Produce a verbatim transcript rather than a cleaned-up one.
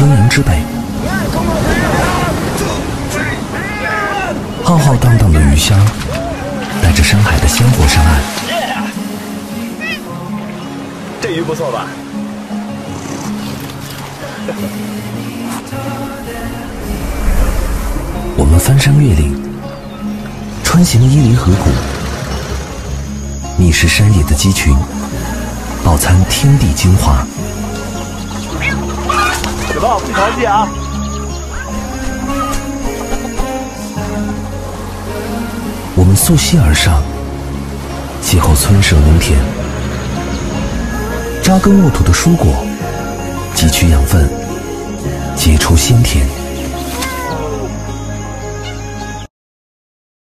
边营之北，浩浩荡荡的鱼虾带着山海的鲜活上岸。 这鱼不错吧？ 我们翻山越岭，穿行伊犁河谷，觅食山野的鸡群，饱餐天地精华。 小豹，不调戏啊！ 我们溯溪而上，邂逅村舍农田，扎根沃土的蔬果汲取养分，结出鲜甜。